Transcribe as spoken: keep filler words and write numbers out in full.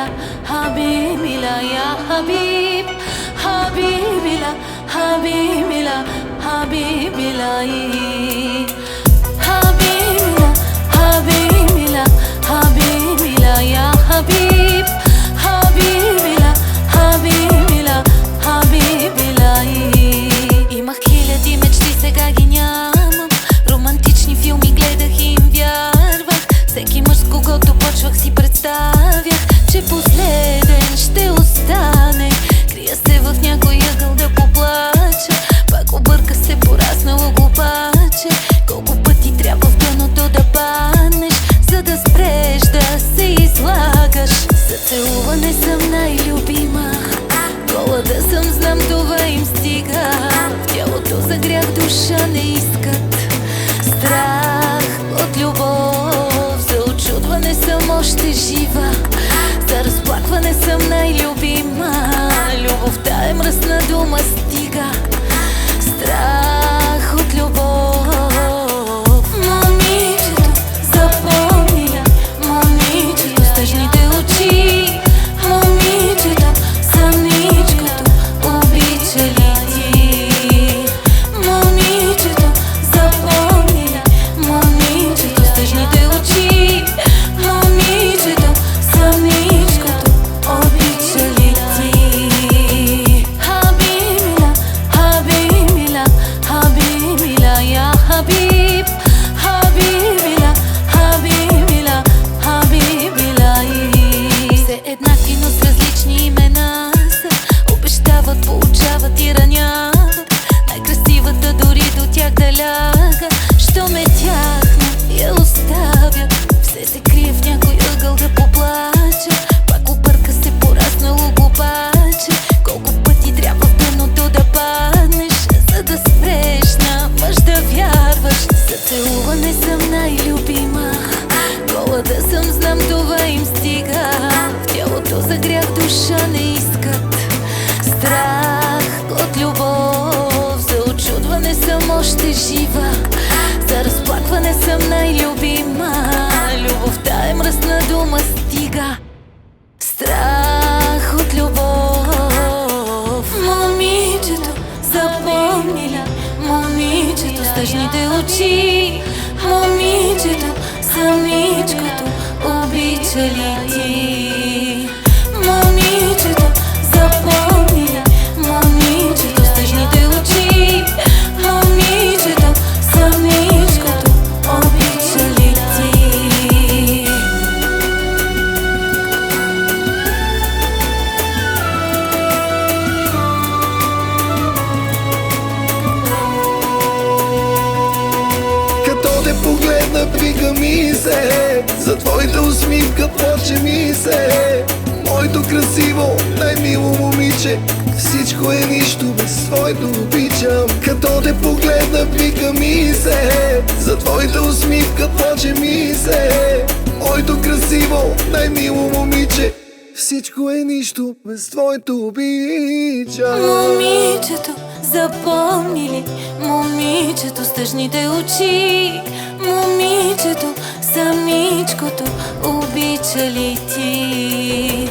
لا حبيبي لا يا حبيب حبيبي لا حبيبي لا حبيبي لا حبيبي لا حبيبي لا حبيبي لا يا حبيب حبيبي لا حبيبي لا حبيبي لا. Имах хиляди мечти, сега ги нямам. Романтични филми гледах и им вярвах. Всеки мъж, с когото почвах, си представях, че последен ще остане. Крия се в някой ъгъл да поплача. Пак обърка се, пораснало глупаче. Колко пъти трябва в дъното да паднеш, за да спреш да се излагаш. За целуване съм най-любима, гола да съм, знам, това им стига. В тялото за грях душа не искат. Страх от любов, за очудване съм още жива. За разплакване съм най-любима. Любовта е мръсна дума, стига. Страх от любов. Момичето, запомни ли, момичето с тъжните очи. Момичето, самичкото, обича ли ти? Момичето, запомни ли, момичето с тъжните очи. Момичето, самичкото, обича ли ти? Хабиби ла, хабиби ла, хабиби ла я хабиб. Хабиби ла, хабиби ла, хабиби ла. Все еднакви, но с различни имена са. Обещават, получават и раняват. Най-красивата дори до тях да ляга. Що ме тяхна я оставят. Все се крие в някой ъгъл да поплача. Пак обърка се, пораснало глупаче. Колко пъти трябва в дъното да паднеш, за да спреш на мъж да вярваш. За целуване съм най-любима, гола да съм, знам, това им стига. В тялото за грях душа не искат. Страх от любов, за очудване съм още жива. За разплакване съм най-любима. Любовта е мръсна дума, стига. Страх от любов. Момичето, запомни ли, момичето с тъжните очи. Момичето, самичкото, обича ли ти? Момичето, запомни ли, момичето с тъжните очи. Момичето, самичкото, обича ли ти? Като те погледна, пика ми се, за твоята усмивка плаче ми се. Моето красиво, най-мило момиче, всичко е нищо без твоето обичам. Като те погледна, пика ми се, за твоята усмивка плаче ми се. Моето красиво, най-мило момиче, всичко е нищо без твоето обичам. Момичето, запомни ли, момичето с тъжните очи. Момичето, самичкото, обича ли ти?